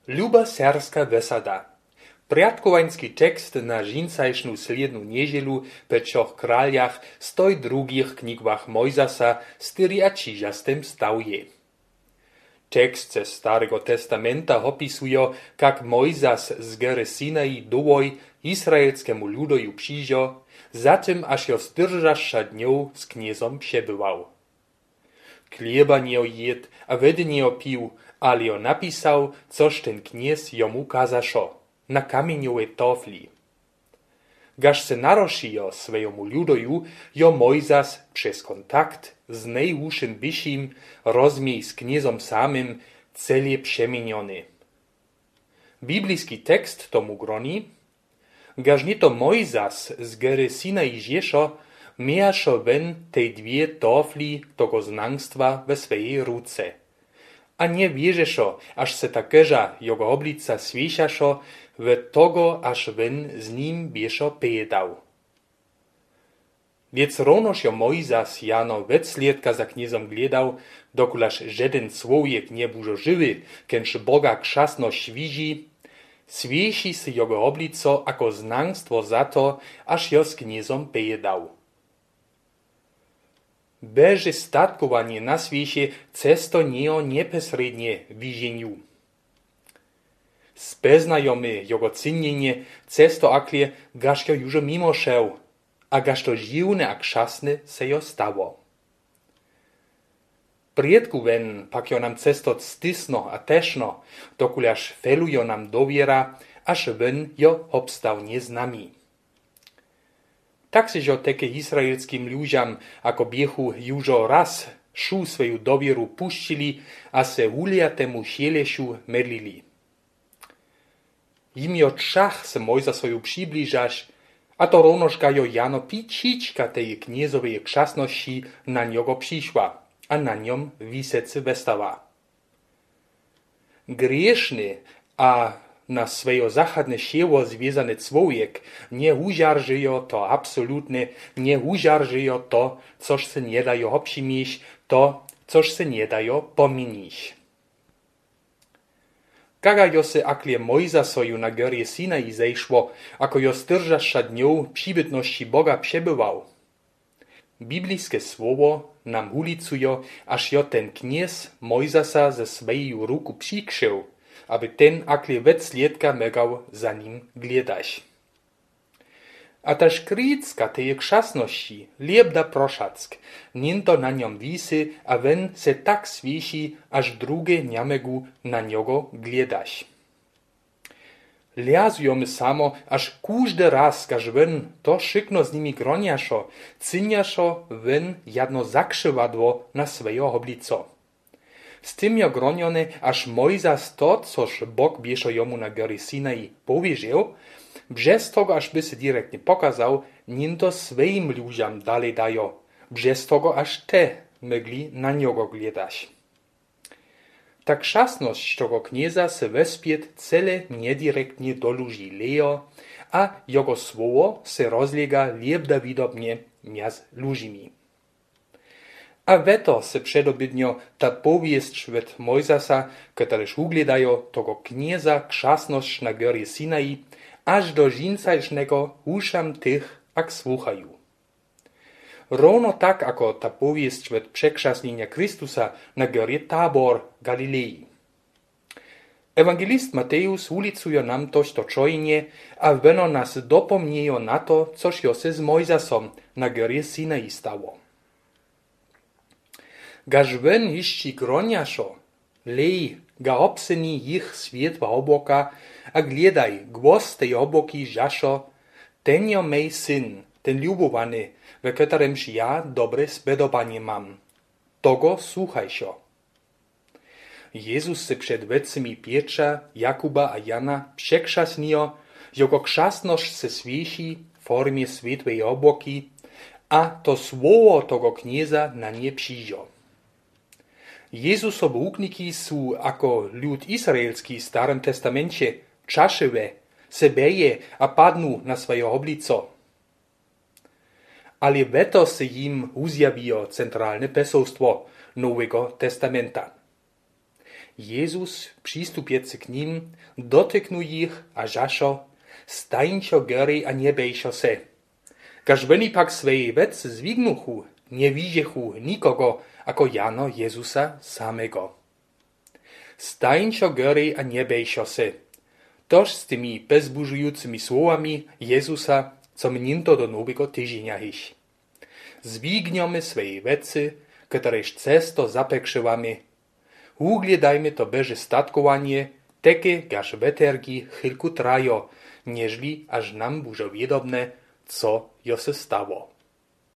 Ljuba serska vesada. Priatkowański tekst na žincajšnu sliednu niedzielu pe 3 kraljach stoj drugich knigwach Mojzasa styri a čižastem stavje. Tekst ze Starego Testamenta opisujo, kak Mojzas z góry Sinai dovoj izraelskemu ľudoju přižo, zatem až jo stržaša dňov s kniezom přebywał. Klieba nie jed a wedy nie pił, ale jo napisał, což ten kniez jomu kazašo, na kamieniowej tofli. Gaž se narošijo svejemu ľudoju, jo Mojzas przez kontakt z nejúšim vyšším rozmiej s kniezom samym celie przemieniony. Biblijski tekst tomu groni, gaž nie to Mojzas z góry Sinai žešo, mijašo ven tej dwie tofli togo znangstwa we swojej ruce. A nie wierzešo, až se takeža jego oblica sviešašo, ve togo až ven z ním biešo pejedał. Wiec rovnož jo Mojzas jano vecliedka za kniezom gledał, dokulaž žeden człowiek nie bužo żywy, kenž Boga kšasnosť vidí, svieši si jego oblico ako znangstvo za to, až jo s kniezom pejedał. Beže statkowanie na svieše cesto nio nepesrednie widzieniu. Speznajomy jego cynienie cesto aklie, gaž jo južo mimo šel, a gaž to živne a kšasne se jo stało. Priedku ven pak jo nam cesto stisno a tešno, dokulaž felu jo nam doviera, až ven jo obstav neznami. Tak se jo teke izraelskim ľuďam, ako biechu južo raz šu svoju dovieru puščili a se uliatemu šielešu medlili. Im jo čach se Mojzasoju přiblížaš, a to rovnož ga jo jano pičička tej kniezovej kšasnosti na njogo přišła, a na njom visece vestava. Griešny a na svejo zachadne šievo zviezane człowiek nie užaržijo to absolutne, nie užaržijo to, což se nie dajo obšimíš, to, což se nie dajo pomíníš. Kaga jo se aklie Mojzasoju na górie Sinai zejšło, ako jo stržaša dňov přibytnosti Boga přebywał. Biblijskie słowo nam ulicujo, až jo ten kniez Mojzasa ze sveju ruku přikšil, aby ten aklie vecliedka megał za nim gledać. A ta škricka tej kšasnosti, liebda proszack, niento na njom visy, a ven se tak svieši, až druge njamegu na njogo gledać. Liazujemy samo, až kúždy raz, kaž ven to šikno z nimi groniašo, cyniašo ven jadno zakšivadło na svejo oblico. Z tym jo gronione, až Mojzas to, což Bog biešo jomu na góry Sinai powierzył, bžez toho, až by se direktne pokazał, niento svojim ľuďam dalej dajo, bžez toho, až te mogli na njogo gledać. Tak kšasnosť toho knieza se vespiet cele nedirektne doluži Leo, a jego słowo se rozlega liebda widobnie miaz ľužimi. A veto se předobydnjo ta powiesť ved Mojzasa, ktorež ugledajo toho knieza kšasnosť na górie Sinai, až do žincajšnego ušam tych, ak słuchajú. Rovno tak, ako ta powiesť ved przekrzasnienia Kristusa na górie Tabor, Galilei. Ewangelist Matejus ulicuje nam tožto čojenie a veno nas dopomniejo na to, což jo se z Mojzasom na górie Sinai stało. Gaž ven išči groniašo, lej ga obseni ich svietva oboka a gledaj gwoste oboki žašo, ten jo mej syn, ten ľubovany, ve ktoremž ja dobre spedobanie mam. Togo słuchajšo. Jezus se před vecemi Pietra, Jakuba a Jana překšasnio, jego kšasnosť se svieši v formie svietvej oboky a to slovo toho knieza na nie přižo. Jezusovo úkniky sú ako ľud izraelský v Starém testamente čaševé, se beje a padnú na svoje oblico. Ale veto se jim uzjawiło centralne pesowstwo Nowego Testamenta. Jezus, přistupiece k nim, dotyknú ich a žašo, stańčo görej a nebejšo se. Kaž oni pak svej vec zvignuchu, nevidiechu nikogo ako Jano Jezusa samego. Stańčo görej a nebejšo se. Tož s tymi bezbužujúcimi słowami Jezusa, co mninto do nowego tyženia hiš. Zvigniome svej veci, ktorež cesto zapekšivame. Ugledajme to beže statkovanie, teke gaž vetergi chylku trajo, nežli až nam bužo viedobne, co jo se stavo.